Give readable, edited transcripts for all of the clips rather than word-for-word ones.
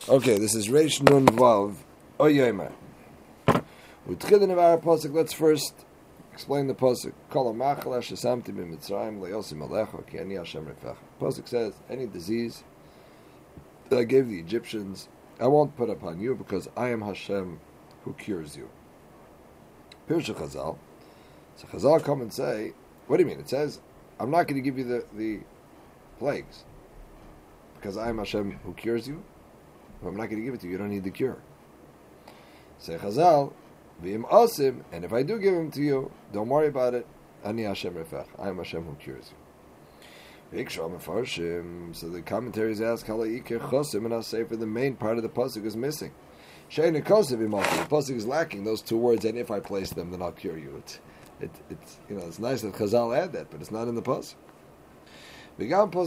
Okay, this is Reish Nun Vav Oyomer. Utchidin of our pasuk. Let's first explain the pasuk. Kol ha'machal shesamti b'Mitzrayim le'yosim alecha ki ani Hashem refecha. Pasuk says, any disease that I gave the Egyptians, I won't put upon you because I am Hashem who cures you. Pirush Chazal. So Chazal come and say, what do you mean? It says, I'm not going to give you the plagues because I am Hashem who cures you. If I'm not going to give it to you, you don't need the cure. Say Chazal, v'im asim, and if I do give him to you, don't worry about it. Ani Hashem refech. I am Hashem who cures you. So the commentaries ask, and I'll say for the main part of the pasuk is missing. The pasuk is lacking those two words, and if I place them, then I'll cure you. It's nice that Chazal add that, but it's not in the pasuk. The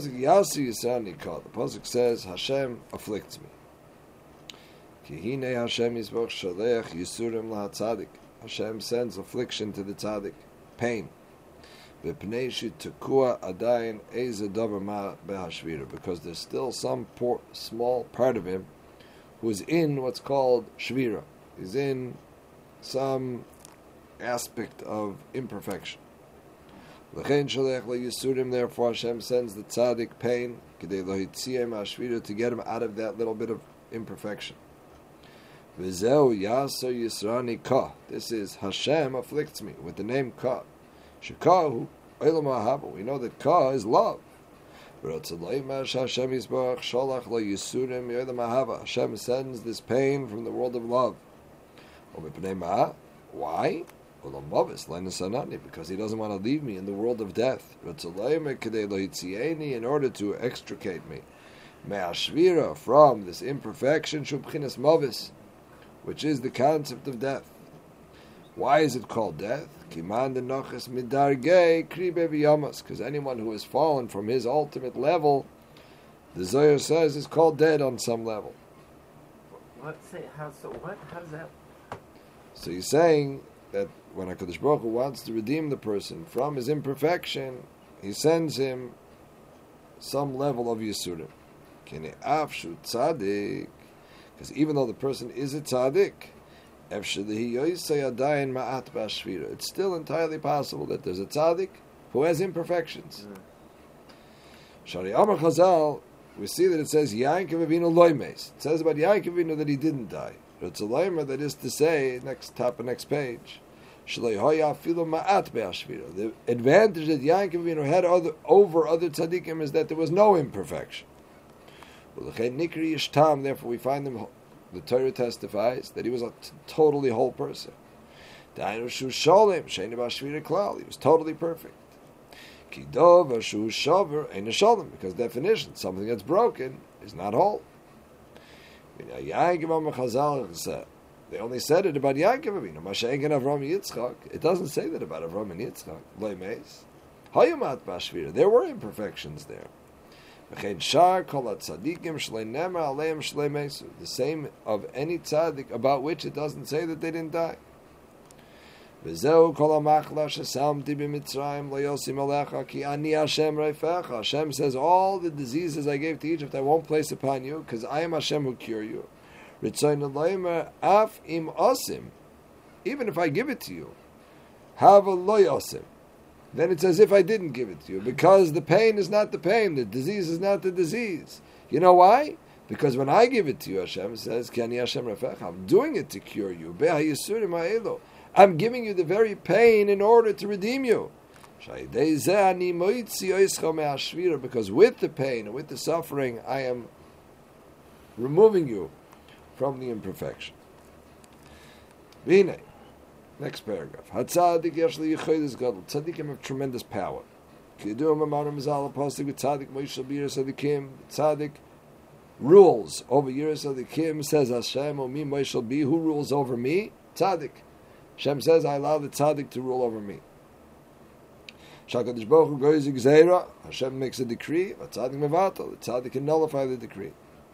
pasuk says, Hashem afflicts me. Hashem sends affliction to the tzaddik, pain. Because there's still some small part of him who is in what's called shvira. He's in some aspect of imperfection. Therefore Hashem sends the tzaddik pain to get him out of that little bit of imperfection. This is Hashem afflicts me with the name Ka. Shekahu Elam. We know that Ka is love. Hashem sends this pain from the world of love. Why? Because He doesn't want to leave me in the world of death. In order to extricate me from this imperfection, which is the concept of death. Why is it called death? Because anyone who has fallen from his ultimate level, the Zohar says, is called dead on some level. How does that? So he's saying that when HaKadosh Baruch Hu wants to redeem the person from his imperfection, He sends him some level of Yisurim. Because even though the person is a tzaddik, it's still entirely possible that there's a tzaddik who has imperfections. Shari Amar Chazal, we see that it says Yaakov Avinu loymes. It says about Yaakov Avinu that he didn't die. That is to say, next page, the advantage that Yaakov Avinu had over other tzaddikim is that there was no imperfection. Therefore, we find them. The Torah testifies that he was a totally whole person. He was totally perfect. Because definition, something that's broken is not whole. They only said it about Yaakov Avinu. It doesn't say that about Avram and Yitzchak. There were imperfections there. The same of any tzaddik about which it doesn't say that they didn't die. Hashem says, all the diseases I gave to Egypt I won't place upon you because I am Hashem who cure you. Even if I give it to you, then it's as if I didn't give it to you, because the pain is not the pain, the disease is not the disease. You know why? Because when I give it to you, Hashem says, I'm doing it to cure you. I'm giving you the very pain in order to redeem you. Because with the pain and with the suffering, I am removing you from the imperfection. Next paragraph. Tzaddikim have tremendous power. Tzaddik rules over Yiras Tzaddikim, says Hashem, who rules over me? Tzaddik. Hashem says, I allow the tzaddik to rule over me. Hashem makes a decree, the tzaddik can nullify the decree.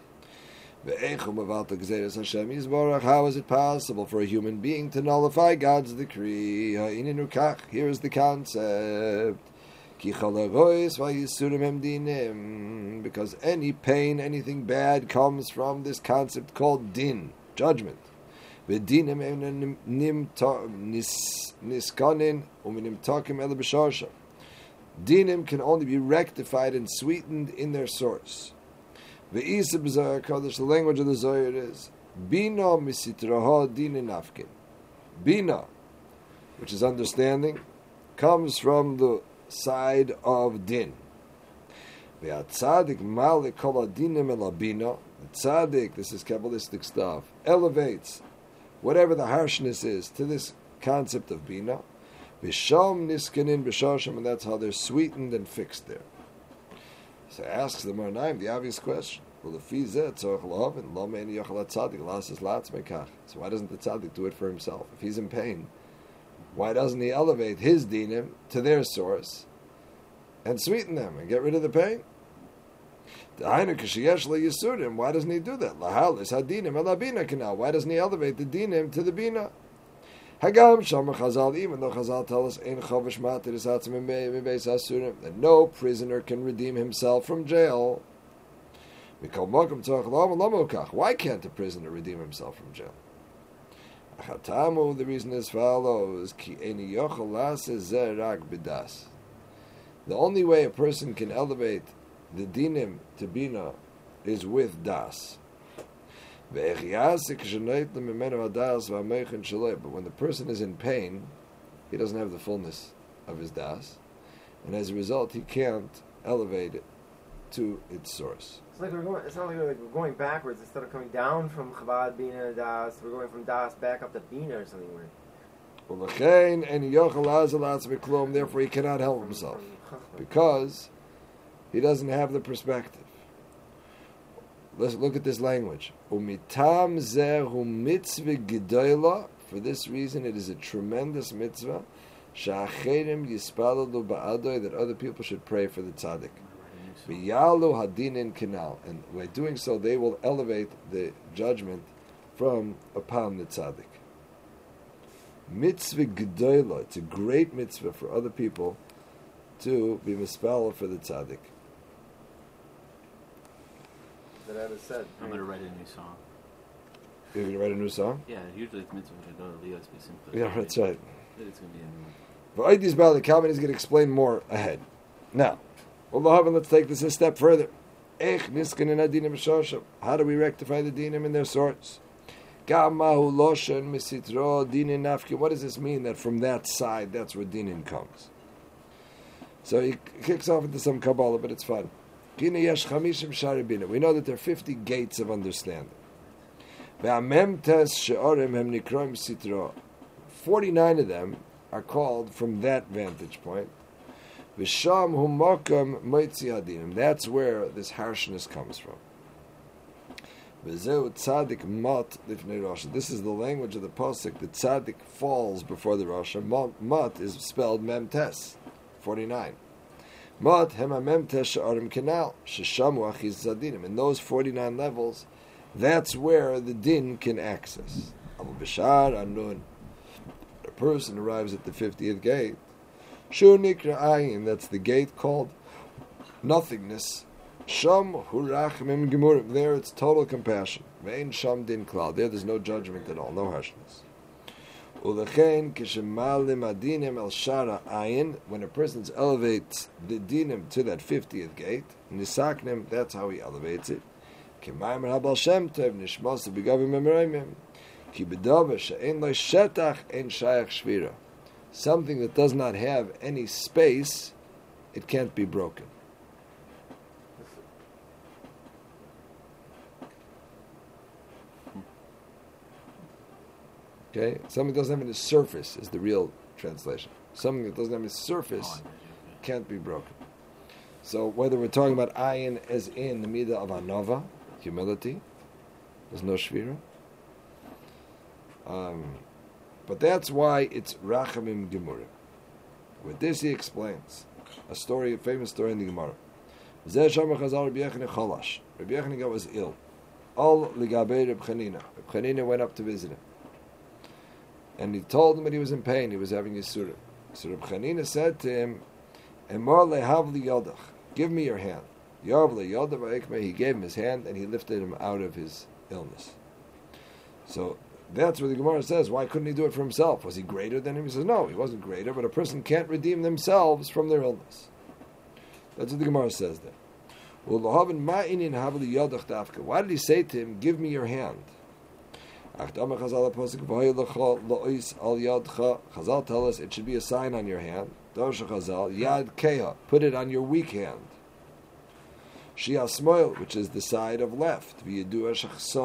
How is it possible for a human being to nullify God's decree? Here is the concept. Because any pain, anything bad comes from this concept called din, judgment. Dinim can only be rectified and sweetened in their source. The language of the Zohar is Bina misitraha din nafkin. Bina, which is understanding, comes from the side of din. The tzaddik, this is Kabbalistic stuff, elevates whatever the harshness is to this concept of bina. V'sham niskanin b'shashim, and that's how they're sweetened and fixed there. So asks the Marnaim the obvious question. Well, so why doesn't the tzaddik do it for himself? If he's in pain, why doesn't he elevate his dinim to their source and sweeten them and get rid of the pain? Why doesn't he do that? Why doesn't he elevate the dinim to the bina? Even though Chazal tell us that no prisoner can redeem himself from jail. Why can't a prisoner redeem himself from jail? The reason is follows. The only way a person can elevate the dinim to bina is with das. But when the person is in pain, he doesn't have the fullness of his das, and as a result, he can't elevate it to its source. It's not like we're going backwards. Instead of coming down from Chabad, Bina, and Das, we're going from Das back up to Bina or something weird. Therefore, he cannot help himself because he doesn't have the perspective. Let's look at this language. For this reason, it is a tremendous mitzvah that other people should pray for the tzaddik. And by doing so, they will elevate the judgment from upon the tzaddik. Mitzvah gedola, it's a great mitzvah for other people to be mispal for the tzaddik. That I said. I'm going to write a new song. You're going to write a new song? Yeah, usually it's mitzvah gedola, Leos be simple. Yeah, that's right. It's going to be a new one. But Oidis Bali Kalman is going to explain more ahead. Now, let's take this a step further. How do we rectify the dinim in their source? What does this mean that from that side, that's where dinim comes? So he kicks off into some Kabbalah, but it's fun. We know that there are 50 gates of understanding. 49 of them are called from that vantage point. That's where this harshness comes from. This is the language of the pasuk. The tzaddik falls before the Rasha. Mat is spelled memtes, 49. Mat hema memtes she'arim kenal sheshamu achiz zadinim. In those 49 levels, that's where the din can access. Abu Bishar Anun. A person arrives at the 50th gate. Shu nikra ayin. That's the gate called nothingness. Sham hurachmim gemurim. There it's total compassion. Vein sham din klal. There's no judgment at all, no harshness. Ulechein kishemalim adinim el shara ayin. When a person elevates the dinim to that 50th gate, nisaknim, that's how he elevates it. Kimayim rabal shem tev nishmas begavim emreimim. Ki bedava she'en lo shetach en shayach shvira. Something that does not have any space, it can't be broken. Okay, something that doesn't have any surface is the real translation. Something that doesn't have any surface can't be broken. So whether we're talking about ayin as in the midah of anova, humility, there's no shvira. But that's why it's rachamim gemurim. With this he explains a famous story in the Gemara. Rabbi Yechonah was ill. All ligabei Reb Chanina. Reb Chanina went up to visit him. And he told him that he was in pain, he was having Yisurim. So Reb Chanina said to him, Emor lehavli yodach. Give me your hand. Yarvle yodach. He gave him his hand and he lifted him out of his illness. So that's where the Gemara says, why couldn't he do it for himself? Was he greater than him? He says, no, he wasn't greater, but a person can't redeem themselves from their illness. That's what the Gemara says there. Why did he say to him, give me your hand? Chazal tell us it should be a sign on your hand. Yad keha, put it on your weak hand. Shia Smoil, which is the side of left. We know that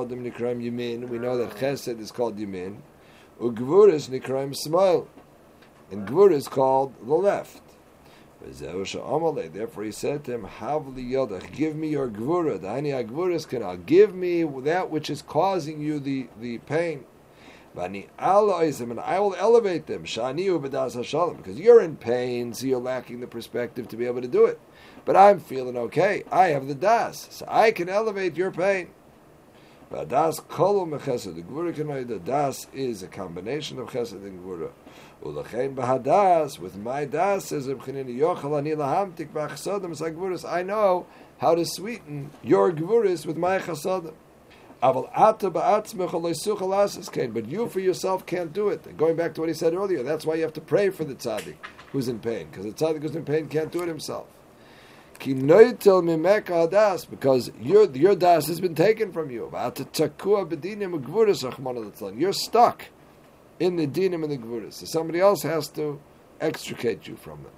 Chesed is called Yamin. Ugvur Nikraim Smoil. And Gvur is called the left. Therefore he said to him, Havli Yodach, give me your Gvura. Give me that which is causing you the pain. And I will elevate them. Because you're in pain, so you're lacking the perspective to be able to do it. But I'm feeling okay. I have the das, so I can elevate your pain. But das kolo mechesed. The das is a combination of chesed and gvura. Ulechein b'hadas, with my das, says Rebchanina, yochel ani lahamtik b'chasadim s'agvuras. I know how to sweeten your gvuras with my chasadim. Aval ata ba'atzmech aleisuch alasas kain. But you for yourself can't do it. And going back to what he said earlier, that's why you have to pray for the tzaddik who's in pain, because the tzaddik who's in pain can't do it himself. Ki noitel mimeka hadas, because your das has been taken from you. V'ata takua b'dinim ugvuras rachmana l'tzlan. You're stuck in the dinim and the gvuras. So somebody else has to extricate you from them.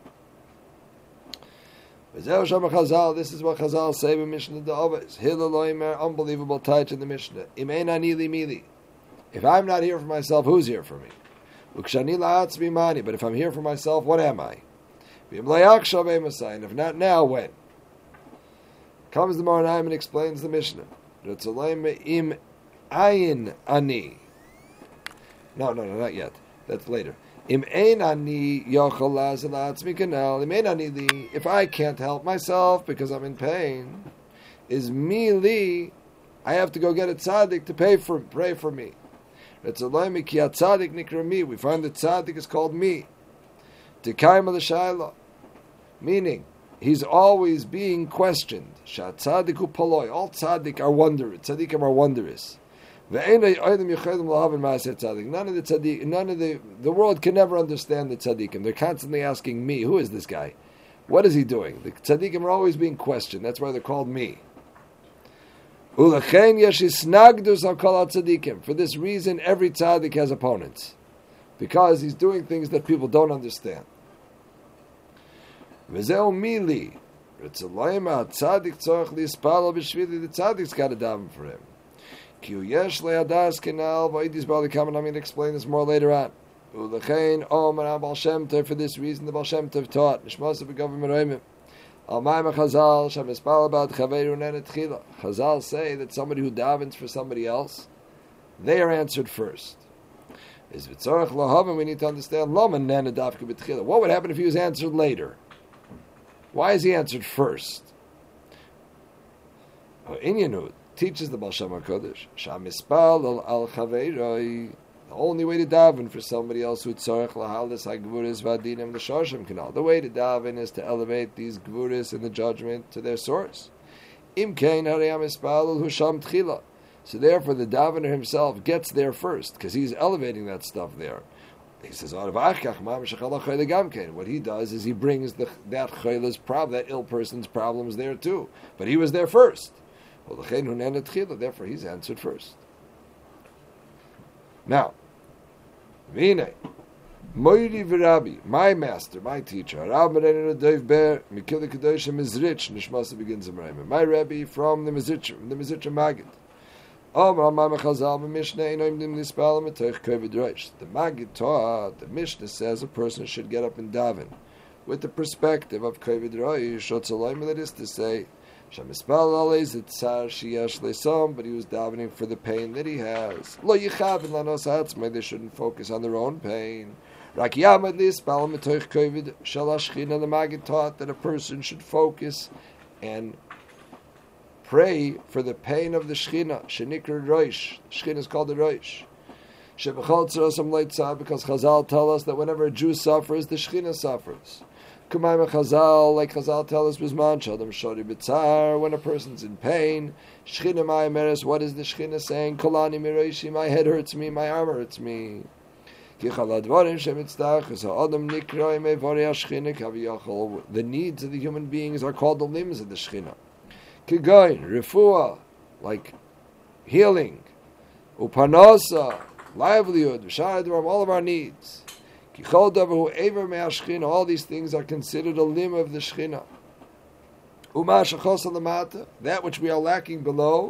This is what Chazal say in Mishnah Da'avos. Hillel unbelievable touch in the Mishnah. Imein ani li mili. If I'm not here for myself, who's here for me? Ukshani la'atzmi mani. But if I'm here for myself, what am I? And if not now, when? Comes the Moranayim and explains the Mishnah. Im ayin ani. No, not yet. That's later. Im ein ani yochel la'azil la'atzmi kanal. Im ein ani li. If I can't help myself because I'm in pain, is mi li. I have to go get a tzaddik to pray for me. It's a loimi ki tzaddik nikra mi. We find that tzaddik is called me. Tikaim l'shayla, meaning he's always being questioned. Shat tzaddiku paloi. All tzaddik are wondrous. Tzaddikim are wondrous. None of the tzaddik, the world can never understand the tzaddikim. They're constantly asking me, who is this guy? What is he doing? The tzaddikim are always being questioned. That's why they're called me. For this reason, every tzaddik has opponents, because he's doing things that people don't understand. The tzaddik's got to daven for him. I'm going to explain this more later on. For this reason, the Baal Shem Tov taught Chazal say that somebody who davens for somebody else, they are answered first. We need to understand what would happen if he was answered later. Why is he answered first? Inyanud teaches the Baal Shem HaKodesh, the only way to daven for somebody else who tzorech lahalis ha'gvuris v'adinim l'shoshim kanal. The way to daven is to elevate these gvuris in the judgment to their source. Im kein harei mispal husham tchila. So therefore, the davener himself gets there first because he's elevating that stuff there. He says, "What he does is he brings that chayla's problem, that ill person's problems there too. But he was there first. Therefore, he's answered first." Now, Vine, Moiri v'Rabbi, my master, my teacher, Rav Mereinu Dov Ber, Mikil Kedoshim Mizrich, Nishmasa begins my Rebbe from the Mizrich Maggid. The Maggid taught, the Mishnah says a person should get up and daven with the perspective of Kovid Roish, that is to say, but he was davening for the pain that he has. They shouldn't focus on their own pain. The Maggid taught that a person should focus and pray for the pain of the Shechina. Shenikra Roish. Shechina is called the Roish. Because Chazal tell us that whenever a Jew suffers, the Shechina suffers. Kumayim Chazal, like Chazal tell us, Bizman Shadam Shori B'tzar, when a person's in pain, Shechina Ma'ameres, what is the Shechina saying? Kolani Miroishi, my head hurts me, my arm hurts me. The needs of the human beings are called the limbs of the Shechina. Kigoin, refuah, like healing, upanasa, livelihood, all of our needs. All these things are considered a limb of the Shechina. That which we are lacking below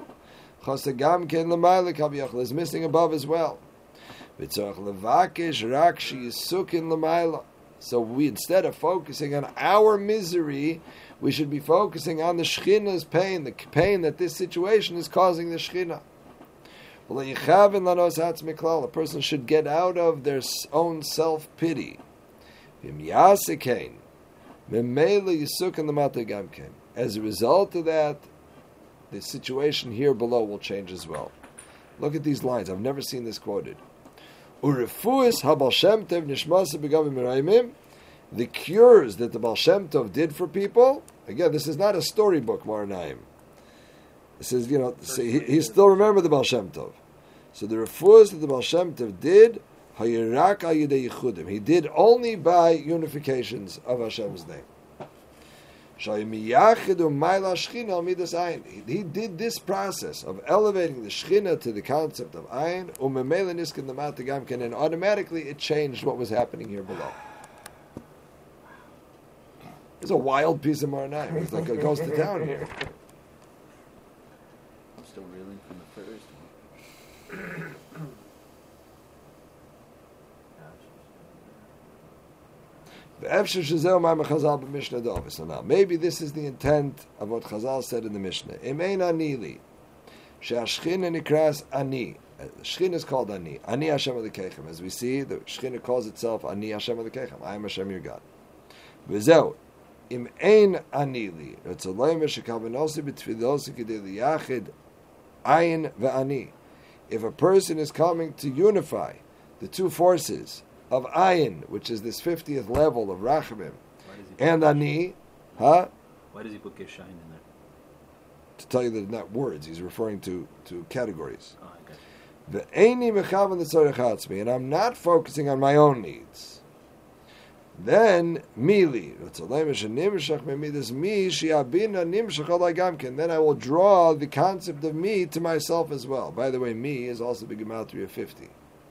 is missing above as well. So we, instead of focusing on our misery, we should be focusing on the Shechina's pain, the pain that this situation is causing the Shechina. A person should get out of their own self-pity. As a result of that, the situation here below will change as well. Look at these lines. I've never seen this quoted. The cures that the Baal Shem Tov did for people. Again, this is not a storybook, Maranaim. This is, he still remembered the Baal Shem Tov. So the refuahs that the Baal Shem Tov did, he did only by unifications of Hashem's name. He did this process of elevating the Shechina to the concept of Ayin, and automatically it changed what was happening here below. It's a wild piece of Maranaim. It's like it goes to town here. I'm still reeling from the first one. So now, maybe this is the intent of what Chazal said in the Mishnah. The Shechina is called Ani. Ani Hashem Elokeichem. As we see, the Shechina calls itself Ani Hashem Elokeichem. I am Hashem your God. V'zeu. Im ein ani li. Ritzolayim v'shekavanosi b'tfilosi k'dei liyachid ayin v'ani. If a person is coming to unify the two forces of ayin, which is this 50th level of rachamim, and ani, Why does he put Geshain in there? to tell you that not words, he's referring to categories. Oh, I got you. And I'm not focusing on my own needs. Then mili, then I will draw the concept of me to myself as well. By the way, me is also the gematria of 50.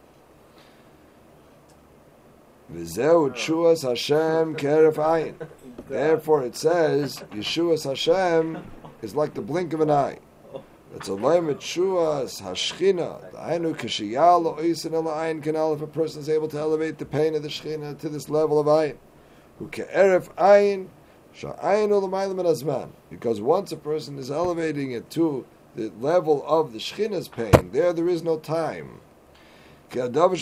Therefore it says Yeshua's Hashem is like the blink of an eye. It's a limit Shuas Hashchina. The Ainu Kishiyalo Oisin Ela Ayin Kanal. If a person is able to elevate the pain of the Shechina to this level of Ayin, who Ke'eref Ayin Sha'ayin Ulamaylam and Azman. Because once a person is elevating it to the level of the Shechina's pain, there is no time. Because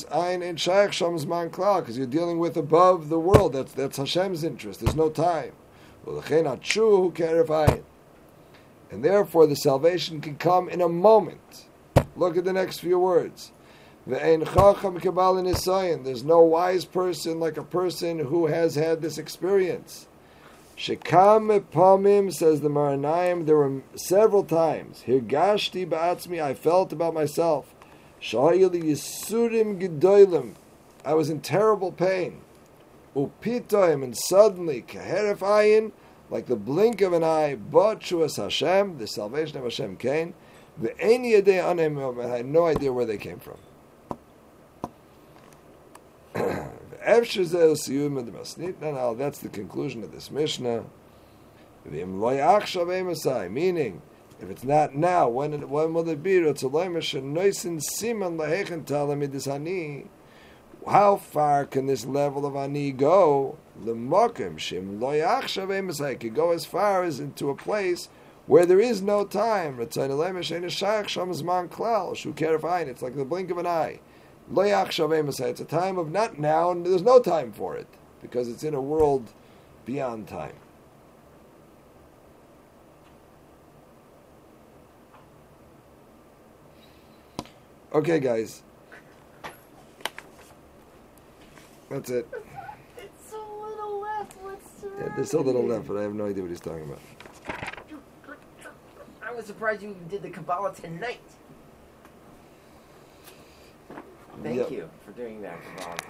you're dealing with above the world. That's Hashem's interest. There's no time. And therefore the salvation can come in a moment. Look at the next few words. There's no wise person like a person who has had this experience. Shekam epamim, says the Maranaim, there were several times. Hirgashti ba'atzmi, I felt about myself. Sha'ili yisurim gedolim, I was in terrible pain. Upitoim, and suddenly, keheref ayin, like the blink of an eye, Ba'tshuas Hashem, the salvation of Hashem came. Ve'eni yadei anem, I had no idea where they came from. Now, that's the conclusion of this Mishnah. Meaning, if it's not now, when will it be? How far can this level of ani go? It could go as far as into a place where there is no time. It's like the blink of an eye. It's a time of not now, and there's no time for it, because it's in a world beyond time. Okay, guys. That's it. It's so little left. What's Yeah, there's a little left, but I have no idea what he's talking about. I was surprised you did the Kabbalah tonight. Thank Yep. you for doing that, Kabbalah